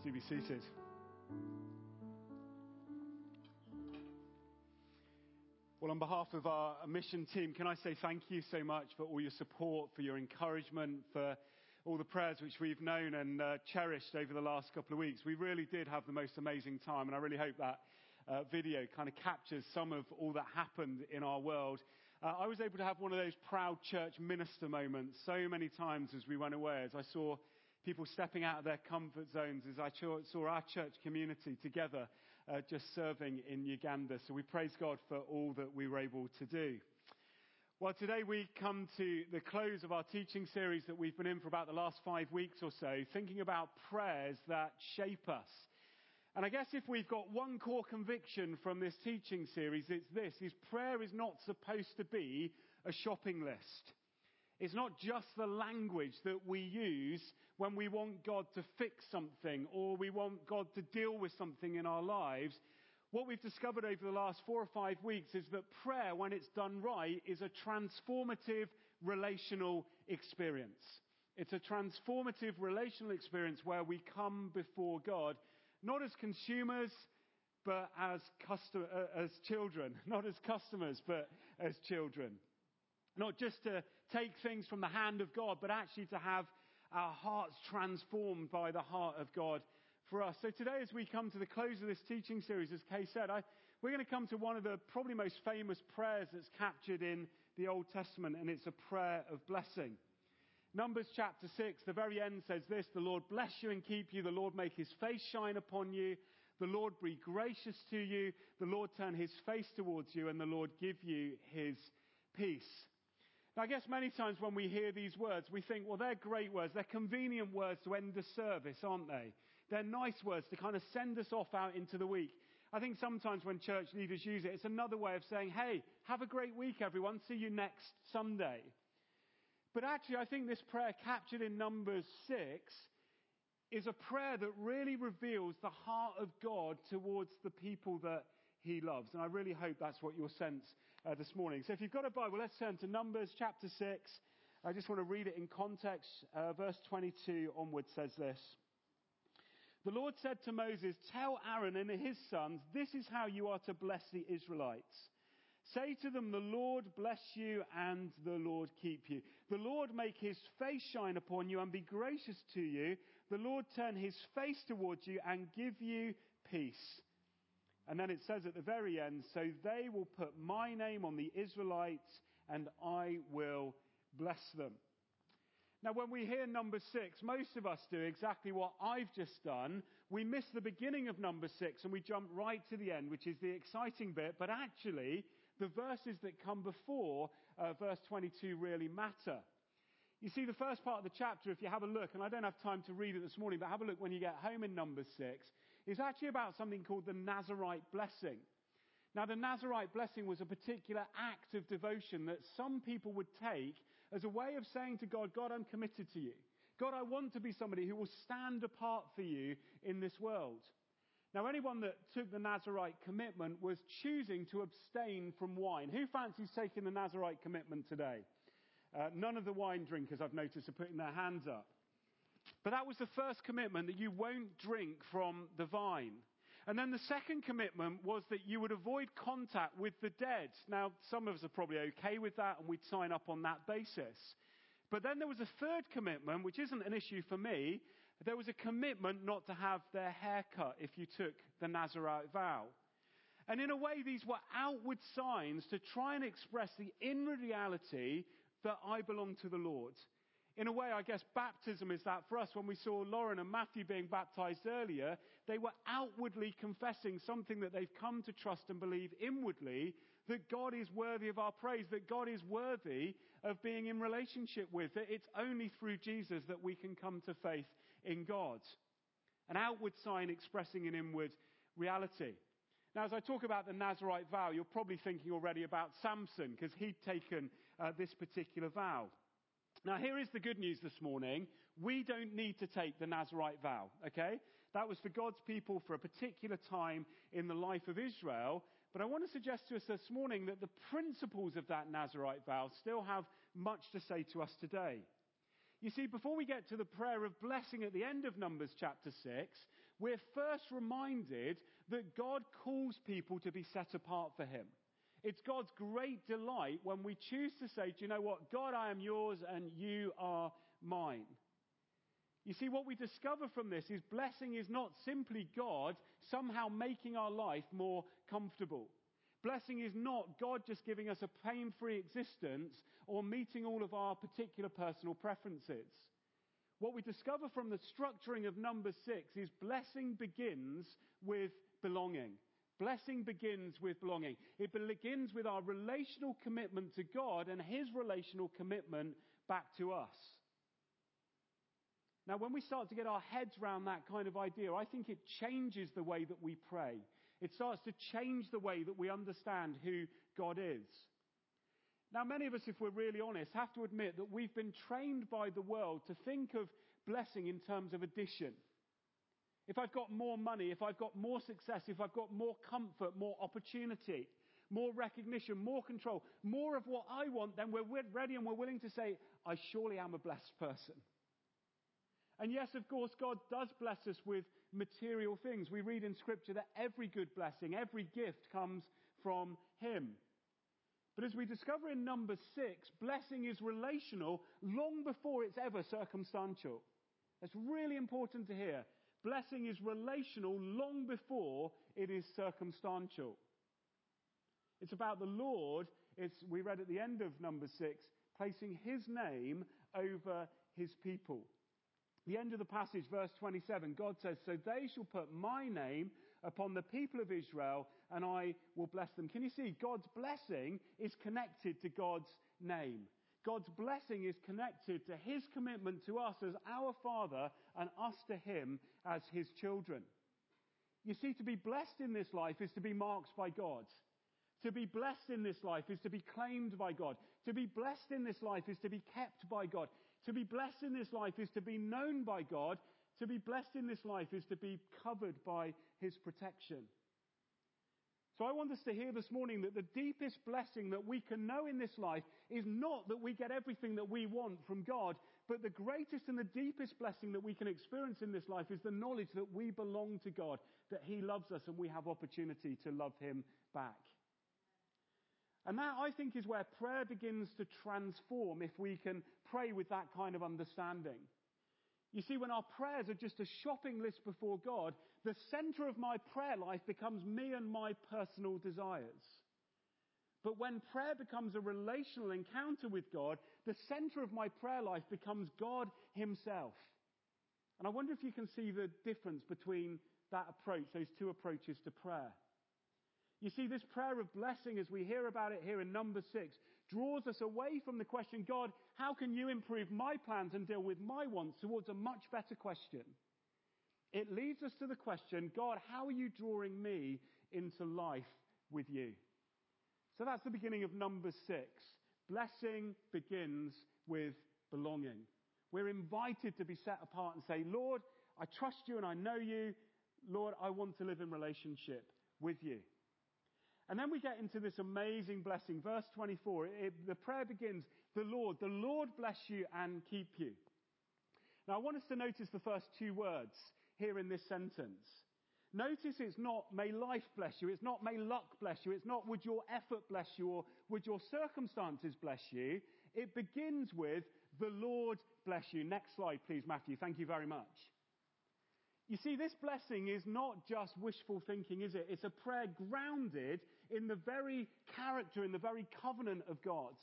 Do be seated. Well, on behalf of our mission team, can I say thank you so much for all your support, for your encouragement, for all the prayers which we've known and cherished over the last couple of weeks. We really did have the most amazing time, and I really hope that video kind of captures some of all that happened in our world. I was able to have one of those proud church minister moments so many times as we went away, as I saw people stepping out of their comfort zones, as I saw our church community together just serving in Uganda. So we praise God for all that we were able to do. Well, today we come to the close of our teaching series that we've been in for about the last 5 weeks or so, thinking about prayers that shape us. And I guess if we've got one core conviction from this teaching series, it's this, is prayer is not supposed to be a shopping list. It's not just the language that we use when we want God to fix something or we want God to deal with something in our lives. What we've discovered over the last 4 or 5 weeks is that prayer, when it's done right, is a transformative relational experience. It's a transformative relational experience where we come before God, not as consumers, but as children. Not as customers, but as children. Not just to take things from the hand of God, but actually to have our hearts transformed by the heart of God for us. So today, as we come to the close of this teaching series, as Kay said, we're going to come to one of the probably most famous prayers that's captured in the Old Testament, and it's a prayer of blessing. Numbers chapter 6, the very end says this, "The Lord bless you and keep you. The Lord make his face shine upon you. The Lord be gracious to you. The Lord turn his face towards you, and the Lord give you his peace." Now, I guess many times when we hear these words, we think, well, they're great words. They're convenient words to end the service, aren't they? They're nice words to kind of send us off out into the week. I think sometimes when church leaders use it, it's another way of saying, hey, have a great week, everyone. See you next Sunday. But actually, I think this prayer captured in Numbers 6 is a prayer that really reveals the heart of God towards the people that he loves. And I really hope that's what you'll sense this morning. So if you've got a Bible, let's turn to Numbers chapter 6. I just want to read it in context. Verse 22 onwards says this. "The Lord said to Moses, 'Tell Aaron and his sons, this is how you are to bless the Israelites. Say to them, the Lord bless you and the Lord keep you. The Lord make his face shine upon you and be gracious to you. The Lord turn his face towards you and give you peace.' And then it says at the very end, 'So they will put my name on the Israelites and I will bless them.'" Now, when we hear number 6, most of us do exactly what I've just done. We miss the beginning of number 6 and we jump right to the end, which is the exciting bit. But actually, the verses that come before verse 22 really matter. You see, the first part of the chapter, if you have a look, and I don't have time to read it this morning, but have a look when you get home in number 6, is actually about something called the Nazarite blessing. Now, the Nazarite blessing was a particular act of devotion that some people would take as a way of saying to God, God, I'm committed to you. God, I want to be somebody who will stand apart for you in this world. Now, anyone that took the Nazarite commitment was choosing to abstain from wine. Who fancies taking the Nazarite commitment today? None of the wine drinkers, I've noticed, are putting their hands up. But that was the first commitment, that you won't drink from the vine. And then the second commitment was that you would avoid contact with the dead. Now, some of us are probably okay with that, and we'd sign up on that basis. But then there was a third commitment, which isn't an issue for me. There was a commitment not to have their hair cut if you took the Nazarite vow. And in a way, these were outward signs to try and express the inward reality that I belong to the Lord. In a way, I guess baptism is that for us. When we saw Lauren and Matthew being baptized earlier, they were outwardly confessing something that they've come to trust and believe inwardly, that God is worthy of our praise, that God is worthy of being in relationship with. That it's only through Jesus that we can come to faith in God. An outward sign expressing an inward reality. Now, as I talk about the Nazarite vow, you're probably thinking already about Samson, because he'd taken this particular vow. Now, here is the good news this morning. We don't need to take the Nazarite vow, okay? That was for God's people for a particular time in the life of Israel. But I want to suggest to us this morning that the principles of that Nazarite vow still have much to say to us today. You see, before we get to the prayer of blessing at the end of Numbers chapter 6, we're first reminded that God calls people to be set apart for him. It's God's great delight when we choose to say, do you know what? God, I am yours and you are mine. You see, what we discover from this is blessing is not simply God somehow making our life more comfortable. Blessing is not God just giving us a pain-free existence or meeting all of our particular personal preferences. What we discover from the structuring of number 6 is blessing begins with belonging. Blessing begins with belonging. It begins with our relational commitment to God and his relational commitment back to us. Now, when we start to get our heads around that kind of idea, I think it changes the way that we pray. It starts to change the way that we understand who God is. Now, many of us, if we're really honest, have to admit that we've been trained by the world to think of blessing in terms of addition. If I've got more money, if I've got more success, if I've got more comfort, more opportunity, more recognition, more control, more of what I want, then we're ready and we're willing to say, I surely am a blessed person. And yes, of course, God does bless us with material things. We read in Scripture that every good blessing, every gift comes from him. But as we discover in number 6, blessing is relational long before it's ever circumstantial. That's really important to hear. Blessing is relational long before it is circumstantial. It's about the Lord, we read at the end of number 6, placing his name over his people. The end of the passage, verse 27, God says, so they shall put my name upon the people of Israel, and I will bless them. Can you see? God's blessing is connected to God's name. God's blessing is connected to his commitment to us as our Father and us to him as his children. You see, to be blessed in this life is to be marked by God. To be blessed in this life is to be claimed by God. To be blessed in this life is to be kept by God. To be blessed in this life is to be known by God. To be blessed in this life is to be covered by his protection. So I want us to hear this morning that the deepest blessing that we can know in this life is not that we get everything that we want from God, but the greatest and the deepest blessing that we can experience in this life is the knowledge that we belong to God, that he loves us and we have opportunity to love him back. And that, I think, is where prayer begins to transform if we can pray with that kind of understanding. You see, when our prayers are just a shopping list before God, the center of my prayer life becomes me and my personal desires. But when prayer becomes a relational encounter with God, the center of my prayer life becomes God himself. And I wonder if you can see the difference between that approach, those two approaches to prayer. You see, this prayer of blessing, as we hear about it here in number 6, draws us away from the question, God, how can you improve my plans and deal with my wants, towards a much better question. It leads us to the question, God, how are you drawing me into life with you? So that's the beginning of number 6. Blessing begins with belonging. We're invited to be set apart and say, Lord, I trust you and I know you. Lord, I want to live in relationship with you. And then we get into this amazing blessing. Verse 24, the prayer begins, the Lord bless you and keep you. Now I want us to notice the first two words here in this sentence. Notice it's not may life bless you, it's not may luck bless you, it's not would your effort bless you or would your circumstances bless you. It begins with the Lord bless you. Next slide please, Matthew. Thank you very much. You see, this blessing is not just wishful thinking, is it? It's a prayer grounded in the very character, in the very covenant of God.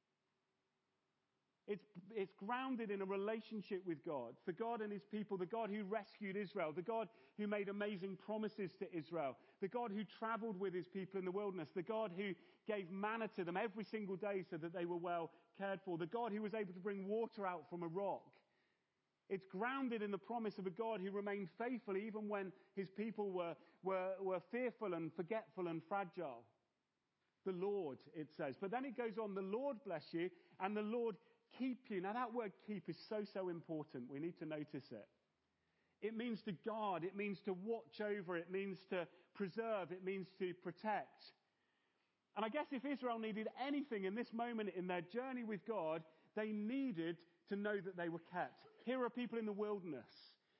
It's grounded in a relationship with God, for God and his people, the God who rescued Israel, the God who made amazing promises to Israel, the God who traveled with his people in the wilderness, the God who gave manna to them every single day so that they were well cared for, the God who was able to bring water out from a rock. It's grounded in the promise of a God who remained faithful even when his people were fearful and forgetful and fragile. The Lord, it says. But then it goes on, the Lord bless you and the Lord keep you. Now that word keep is so important. We need to notice it. It means to guard. It means to watch over. It means to preserve. It means to protect. And I guess if Israel needed anything in this moment in their journey with God, they needed to know that they were kept. Here are people in the wilderness.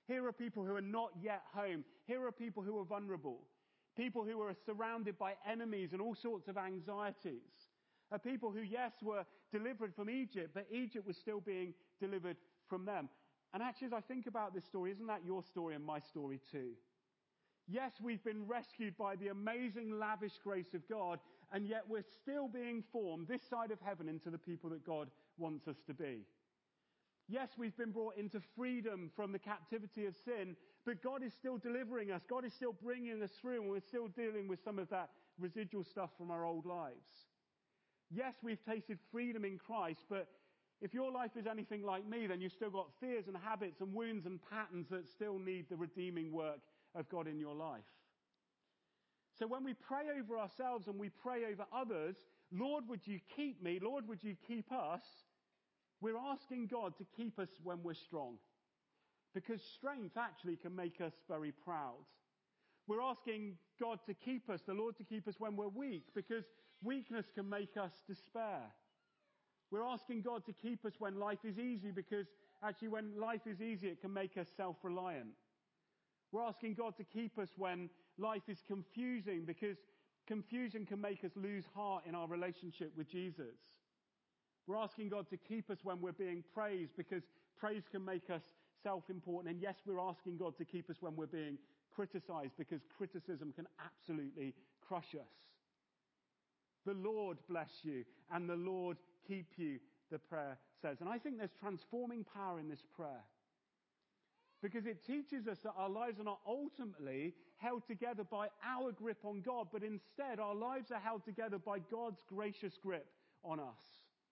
Here are people who are not yet home. Here are people who are vulnerable. People who are surrounded by enemies and all sorts of anxieties. People who, yes, were delivered from Egypt, but Egypt was still being delivered from them. And actually, as I think about this story, isn't that your story and my story too? Yes, we've been rescued by the amazing, lavish grace of God, and yet we're still being formed this side of heaven into the people that God wants us to be. Yes, we've been brought into freedom from the captivity of sin, but God is still delivering us. God is still bringing us through, and we're still dealing with some of that residual stuff from our old lives. Yes, we've tasted freedom in Christ, but if your life is anything like me, then you've still got fears and habits and wounds and patterns that still need the redeeming work of God in your life. So when we pray over ourselves and we pray over others, Lord, would you keep me? Lord, would you keep us? We're asking God to keep us when we're strong. Because strength actually can make us very proud. We're asking God to keep us, the Lord to keep us when we're weak, because weakness can make us despair. We're asking God to keep us when life is easy, because actually when life is easy, it can make us self-reliant. We're asking God to keep us when life is confusing, because confusion can make us lose heart in our relationship with Jesus. We're asking God to keep us when we're being praised, because praise can make us self-important. And yes, we're asking God to keep us when we're being criticized, because criticism can absolutely crush us. The Lord bless you and the Lord keep you, the prayer says. And I think there's transforming power in this prayer, because it teaches us that our lives are not ultimately held together by our grip on God, but instead our lives are held together by God's gracious grip on us.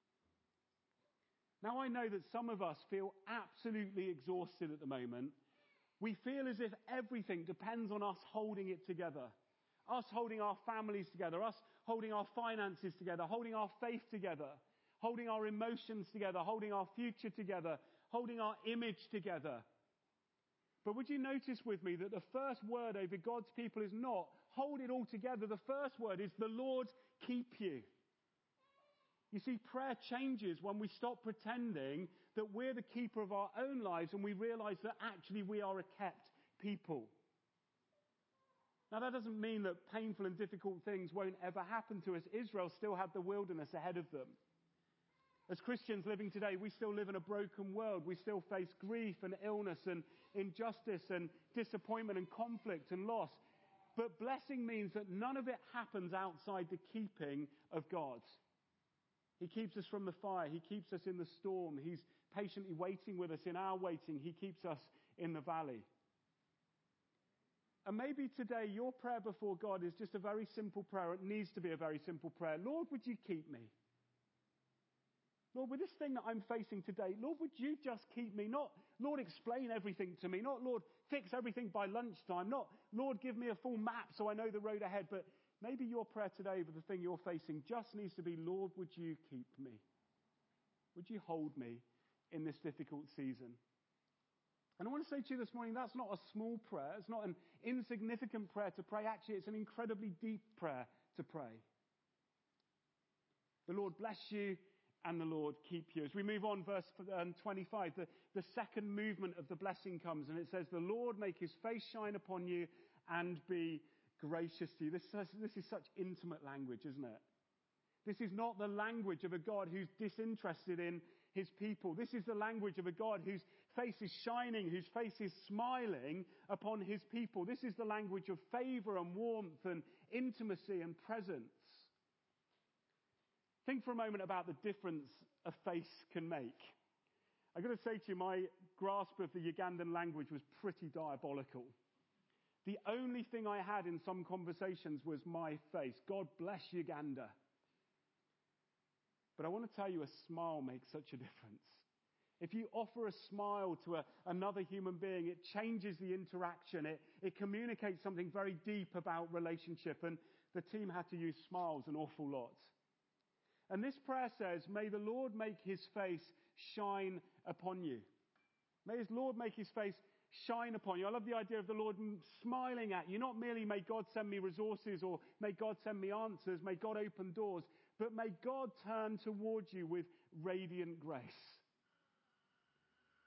Now, I know that some of us feel absolutely exhausted at the moment. We feel as if everything depends on us holding it together. Us holding our families together, us holding our finances together, holding our faith together, holding our emotions together, holding our future together, holding our image together. But would you notice with me that the first word over God's people is not hold it all together. The first word is the Lord keep you. You see, prayer changes when we stop pretending that we're the keeper of our own lives and we realize that actually we are a kept people. Now, that doesn't mean that painful and difficult things won't ever happen to us. Israel still had the wilderness ahead of them. As Christians living today, we still live in a broken world. We still face grief and illness and injustice and disappointment and conflict and loss. But blessing means that none of it happens outside the keeping of God. He keeps us from the fire. He keeps us in the storm. He's patiently waiting with us in our waiting. He keeps us in the valley. And maybe today your prayer before God is just a very simple prayer. It needs to be a very simple prayer. Lord, would you keep me? Lord, with this thing that I'm facing today, Lord, would you just keep me? Not, Lord, explain everything to me. Not, Lord, fix everything by lunchtime. Not, Lord, give me a full map so I know the road ahead. But maybe your prayer today for the thing you're facing just needs to be, Lord, would you keep me? Would you hold me in this difficult season? And I want to say to you this morning, that's not a small prayer. It's not an insignificant prayer to pray. Actually, it's an incredibly deep prayer to pray. The Lord bless you and the Lord keep you. As we move on, verse 25, the second movement of the blessing comes, and it says, the Lord make his face shine upon you and be gracious to you. This is such intimate language, isn't it? This is not the language of a God who's disinterested in his people. This is the language of a God whose face is shining, whose face is smiling upon his people. This is the language of favor and warmth and intimacy and presence. Think for a moment about the difference a face can make. I've got to say to you, my grasp of the Ugandan language was pretty diabolical. The only thing I had in some conversations was my face. God bless Uganda. But I want to tell you, a smile makes such a difference. If you offer a smile to another human being, it changes the interaction. It communicates something very deep about relationship. And the team had to use smiles an awful lot. And this prayer says, may the Lord make his face shine upon you. May his Lord make his face shine upon you. I love the idea of the Lord smiling at you. Not merely may God send me resources or may God send me answers, may God open doors, but may God turn towards you with radiant grace.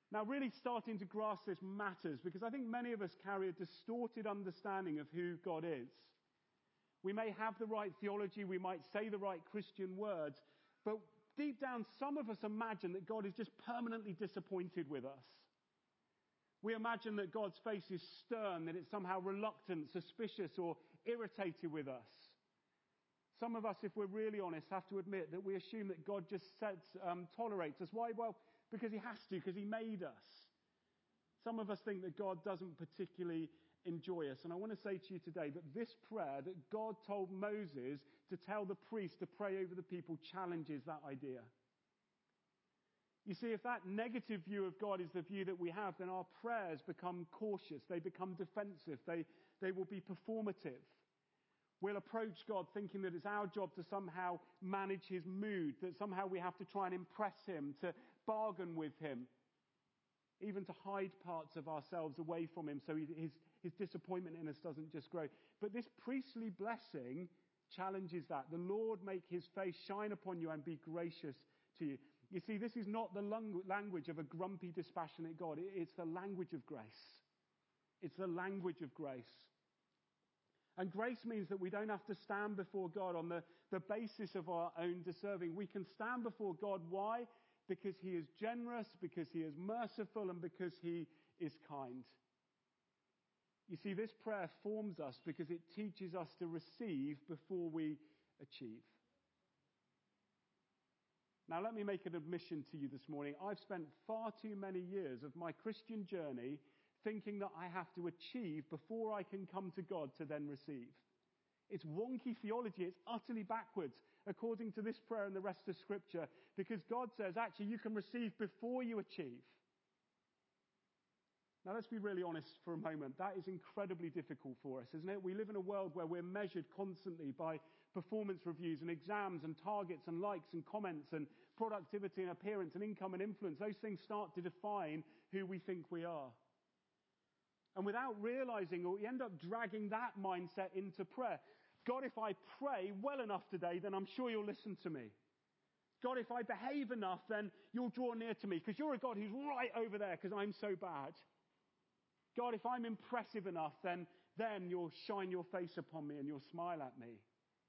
Now, really starting to grasp this matters because I think many of us carry a distorted understanding of who God is. We may have the right theology, we might say the right Christian words, but deep down, some of us imagine that God is just permanently disappointed with us. We imagine that God's face is stern, that it's somehow reluctant, suspicious, or irritated with us. Some of us, if we're really honest, have to admit that we assume that God just tolerates us. Why? Well, because he has to, because he made us. Some of us think that God doesn't particularly enjoy us. And I want to say to you today that this prayer that God told Moses to tell the priest to pray over the people challenges that idea. You see, if that negative view of God is the view that we have, then our prayers become cautious. They become defensive. They will be performative. We'll approach God thinking that it's our job to somehow manage his mood, that somehow we have to try and impress him, to bargain with him, even to hide parts of ourselves away from him so his disappointment in us doesn't just grow. But this priestly blessing challenges that. The Lord make his face shine upon you and be gracious to you. You see, this is not the language of a grumpy, dispassionate God. It's the language of grace. It's the language of grace. And grace means that we don't have to stand before God on the basis of our own deserving. We can stand before God. Why? Because he is generous, because he is merciful, and because he is kind. You see, this prayer forms us because it teaches us to receive before we achieve. Now, let me make an admission to you this morning. I've spent far too many years of my Christian journey thinking that I have to achieve before I can come to God to then receive. It's wonky theology. It's utterly backwards, according to this prayer and the rest of Scripture, because God says, actually, you can receive before you achieve. Now, let's be really honest for a moment. That is incredibly difficult for us, isn't it? We live in a world where we're measured constantly by performance reviews and exams and targets and likes and comments and productivity and appearance and income and influence. Those things start to define who we think we are. And without realizing, we end up dragging that mindset into prayer. God, if I pray well enough today, then I'm sure you'll listen to me. God, if I behave enough, then you'll draw near to me because you're a God who's right over there because I'm so bad. God, if I'm impressive enough, then you'll shine your face upon me and you'll smile at me.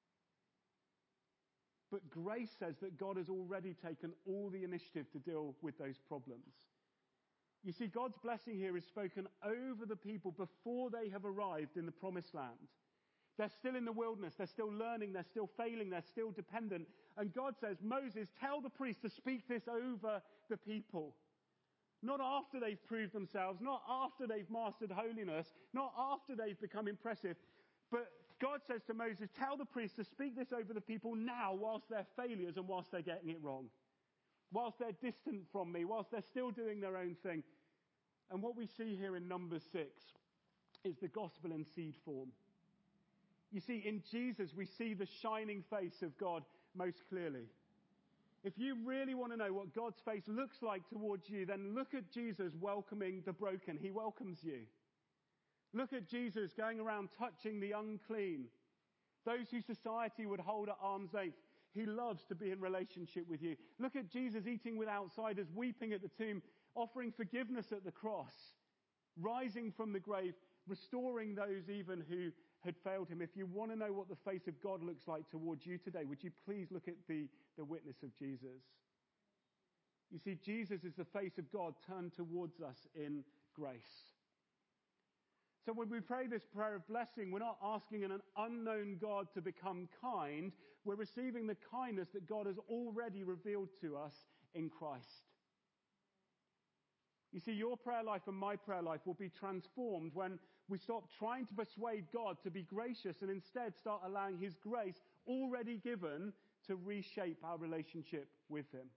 But grace says that God has already taken all the initiative to deal with those problems. You see, God's blessing here is spoken over the people before they have arrived in the promised land. They're still in the wilderness. They're still learning. They're still failing. They're still dependent. And God says, Moses, tell the priest to speak this over the people. Not after they've proved themselves, not after they've mastered holiness, not after they've become impressive. But God says to Moses, tell the priest to speak this over the people now whilst they're failures and whilst they're getting it wrong. Whilst they're distant from me, whilst they're still doing their own thing. And what we see here in Numbers 6 is the gospel in seed form. You see, in Jesus, we see the shining face of God most clearly. If you really want to know what God's face looks like towards you, then look at Jesus welcoming the broken. He welcomes you. Look at Jesus going around touching the unclean. Those who society would hold at arm's length. He loves to be in relationship with you. Look at Jesus eating with outsiders, weeping at the tomb, offering forgiveness at the cross, rising from the grave, restoring those even who had failed him. If you want to know what the face of God looks like towards you today, would you please look at the witness of Jesus? You see, Jesus is the face of God turned towards us in grace. So when we pray this prayer of blessing, we're not asking an unknown God to become kind. We're receiving the kindness that God has already revealed to us in Christ. You see, your prayer life and my prayer life will be transformed when we stop trying to persuade God to be gracious and instead start allowing his grace already given to reshape our relationship with him.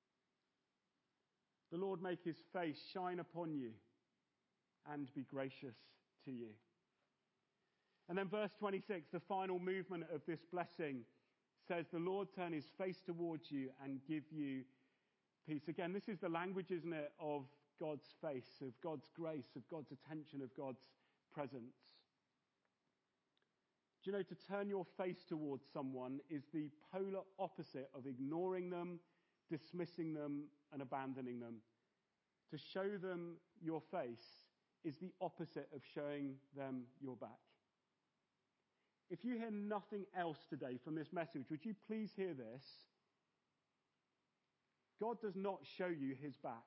The Lord make his face shine upon you and be gracious to you. And then verse 26, the final movement of this blessing says, the Lord turn his face towards you and give you peace. Again, this is the language, isn't it, of God's face, of God's grace, of God's attention, of God's presence. Do you know, to turn your face towards someone is the polar opposite of ignoring them, dismissing them, and abandoning them. To show them your face is the opposite of showing them your back. If you hear nothing else today from this message, would you please hear this? God does not show you his back.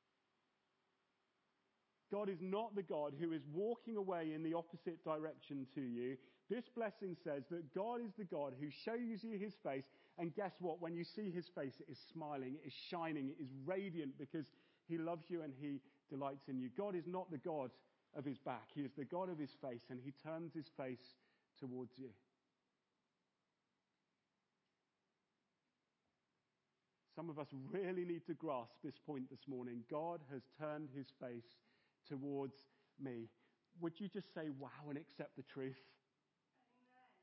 God is not the God who is walking away in the opposite direction to you. This blessing says that God is the God who shows you his face. And guess what? When you see his face, it is smiling, it is shining, it is radiant because he loves you and he delights in you. God is not the God of his back. He is the God of his face, and he turns his face towards you. Some of us really need to grasp this point this morning. God has turned his face towards me. Would you just say wow and accept the truth? Amen.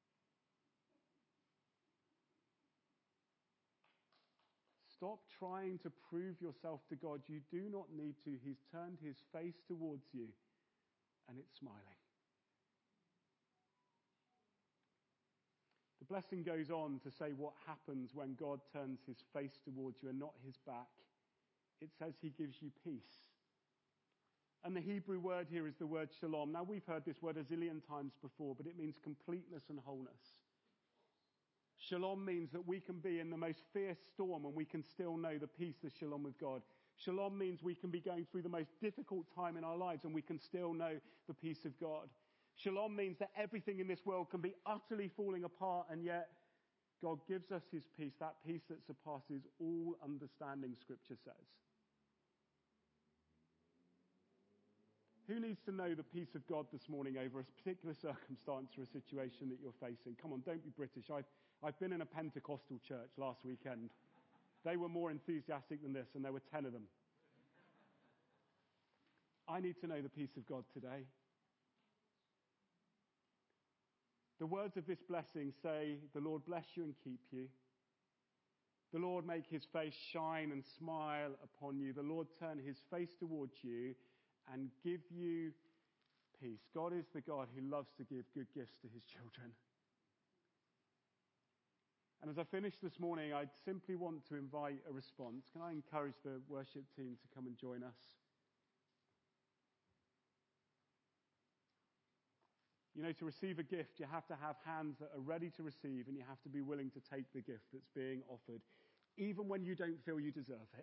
Stop trying to prove yourself to God. You do not need to. He's turned his face towards you, and it's smiling. The blessing goes on to say what happens when God turns his face towards you and not his back. It says he gives you peace. And the Hebrew word here is the word shalom. Now, we've heard this word a zillion times before, but it means completeness and wholeness. Shalom means that we can be in the most fierce storm and we can still know the peace, the shalom of God. Shalom means we can be going through the most difficult time in our lives and we can still know the peace of God. Shalom means that everything in this world can be utterly falling apart, and yet God gives us his peace, that peace that surpasses all understanding, Scripture says. Who needs to know the peace of God this morning over a particular circumstance or a situation that you're facing? Come on, don't be British. I've been in a Pentecostal church last weekend. They were more enthusiastic than this, and there were 10 of them. I need to know the peace of God today. The words of this blessing say, the Lord bless you and keep you. The Lord make his face shine and smile upon you. The Lord turn his face towards you and give you peace. God is the God who loves to give good gifts to his children. And as I finish this morning, I simply want to invite a response. Can I encourage the worship team to come and join us? You know, to receive a gift, you have to have hands that are ready to receive, and you have to be willing to take the gift that's being offered, even when you don't feel you deserve it.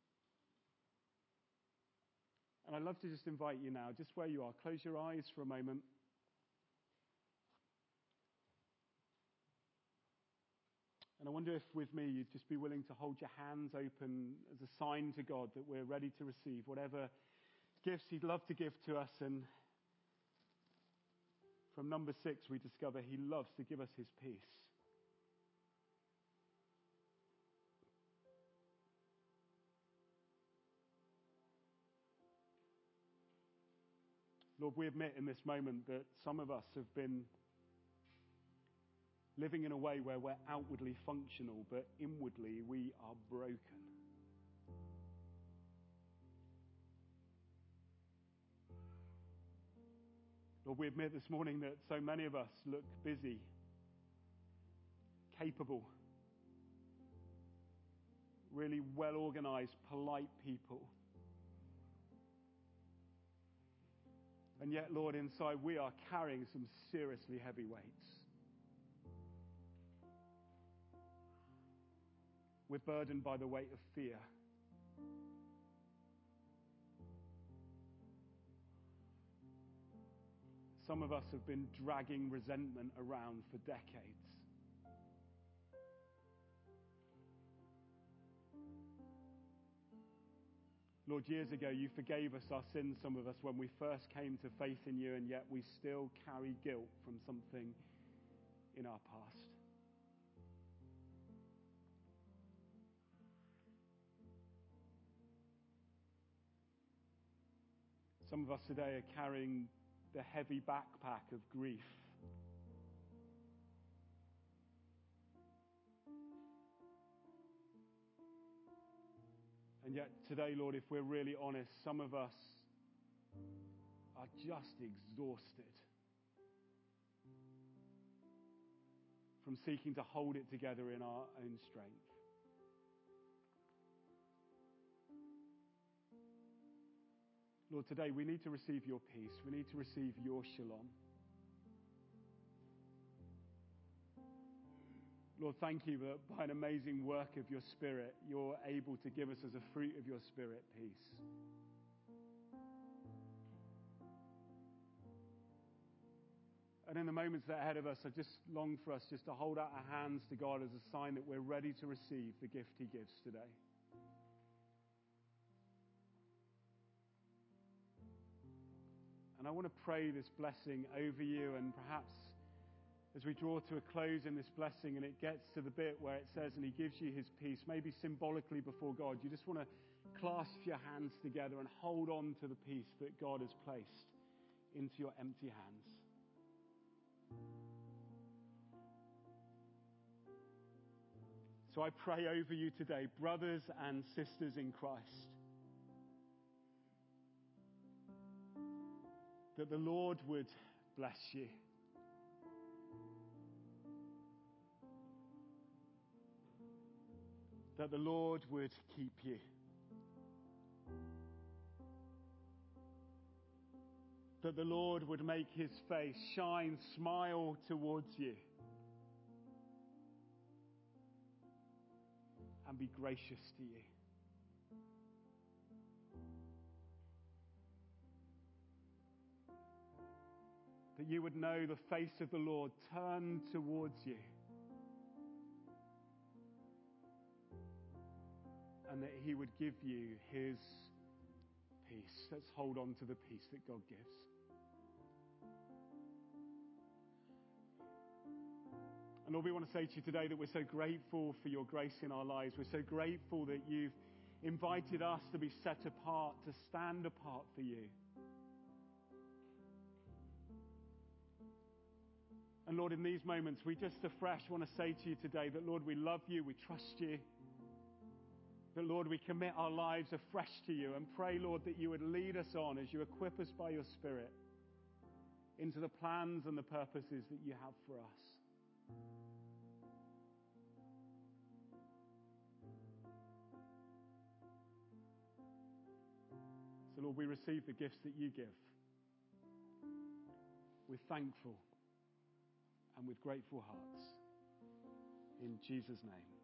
And I'd love to just invite you now, just where you are, close your eyes for a moment. And I wonder if with me you'd just be willing to hold your hands open as a sign to God that we're ready to receive whatever gifts he'd love to give to us. And from number 6, we discover he loves to give us his peace. Lord, we admit in this moment that some of us have been living in a way where we're outwardly functional, but inwardly we are broken. Lord, we admit this morning that so many of us look busy, capable, really well-organized, polite people. And yet, Lord, inside we are carrying some seriously heavy weights. We're burdened by the weight of fear. Some of us have been dragging resentment around for decades. Lord, years ago, you forgave us our sins, some of us, when we first came to faith in you, and yet we still carry guilt from something in our past. Some of us today are carrying the heavy backpack of grief. And yet today, Lord, if we're really honest, some of us are just exhausted from seeking to hold it together in our own strength. Lord, today we need to receive your peace. We need to receive your shalom. Lord, thank you that by an amazing work of your Spirit, you're able to give us as a fruit of your Spirit peace. And in the moments that are ahead of us, I just long for us just to hold out our hands to God as a sign that we're ready to receive the gift he gives today. And I want to pray this blessing over you, and perhaps as we draw to a close in this blessing and it gets to the bit where it says, and he gives you his peace, maybe symbolically before God, you just want to clasp your hands together and hold on to the peace that God has placed into your empty hands. So I pray over you today, brothers and sisters in Christ, that the Lord would bless you. That the Lord would keep you. That the Lord would make his face shine, smile towards you, and be gracious to you. That you would know the face of the Lord turn towards you, and that he would give you his peace. Let's hold on to the peace that God gives. And Lord, we want to say to you today that we're so grateful for your grace in our lives. We're so grateful that you've invited us to be set apart, to stand apart for you. And Lord, in these moments, we just afresh want to say to you today that, Lord, we love you, we trust you. That, Lord, we commit our lives afresh to you and pray, Lord, that you would lead us on as you equip us by your Spirit into the plans and the purposes that you have for us. So, Lord, we receive the gifts that you give. We're thankful and with grateful hearts. In Jesus' name.